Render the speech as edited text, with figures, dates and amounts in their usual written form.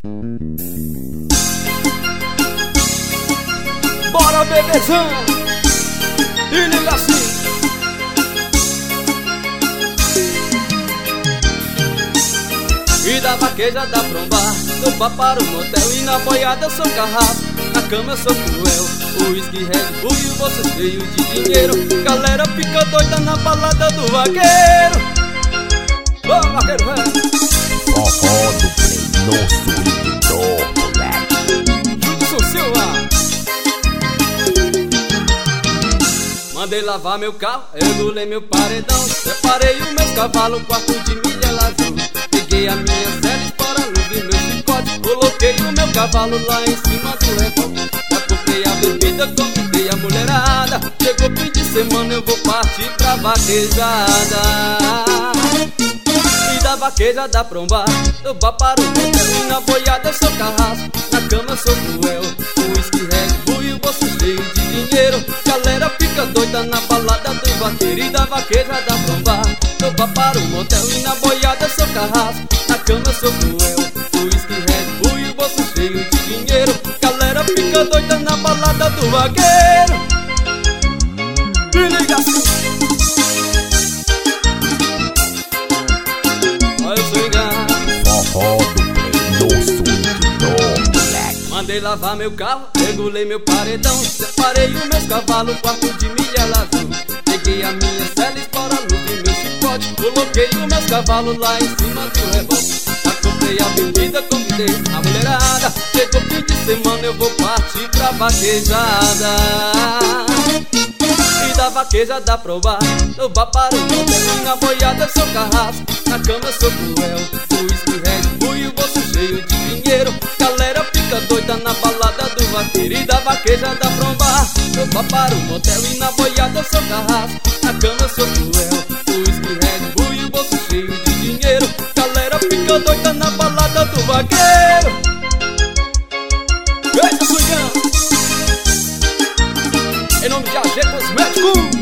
Bora, bebezão! E liga assim! E da vaqueja dá pra um bar, do bar para o motel. E na boiada eu sou carrasco, na cama eu sou cruel. O whisky, Red Bull e o bolso cheio de dinheiro. Galera fica doida na balada do vaqueiro. Ô, vaqueiro, velho! Forró do Play, nosso seguidor, moleque. Judson Silva. Mandei lavar meu carro, regulei meu paredão. Separei os meus cavalos, quarto de milha azul. Peguei a minha cela, espora luva e meu chicote. Coloquei o meu cavalo lá em cima do rebote. Já comprei a bebida, convidei a mulherada. Chegou fim de semana, eu vou partir pra vaquejada. E da vaquejada pra um bar, do bar para o motel. E na boiada eu sou carrasco, na cama eu sou cruel. O whisky, Red Bull e o bolso cheio de dinheiro. Galera fica doida na balada do vaqueiro. E da vaquejada pra um bar, do bar para o motel. E na boiada eu sou carrasco, na cama eu sou cruel. O whisky, Red Bull e o bolso cheio de dinheiro. Galera fica doida na balada do vaqueiro. E liga assim. Forró do Play, nosso seguidor, moleque. Mandei lavar meu carro, regulei meu paredão. Separei os meus cavalos, quarto de milha azul. Peguei a minha cela, espora luva e meu chicote. Coloquei os meus cavalos lá em cima do rebote. Já comprei a bebida, convidei a mulherada. Chegou fim de semana, eu vou partir pra vaquejada. E da vaquejada pro bar, do bar para o motel. E na boiada eu sou carrasco, na cama eu sou cruel. O whisky, Red Bull e o bolso cheio de dinheiro. Galera fica doida na balada do vaqueiro. E da vaquejada pro bar, do bar para o motel. E na boiada eu sou carrasco, na cama eu sou cruel. O whisky, Red Bull e o bolso cheio de dinheiro. Galera fica doida na balada do vaqueiro. Eita, swingão! Em nome de AG Cosméticos.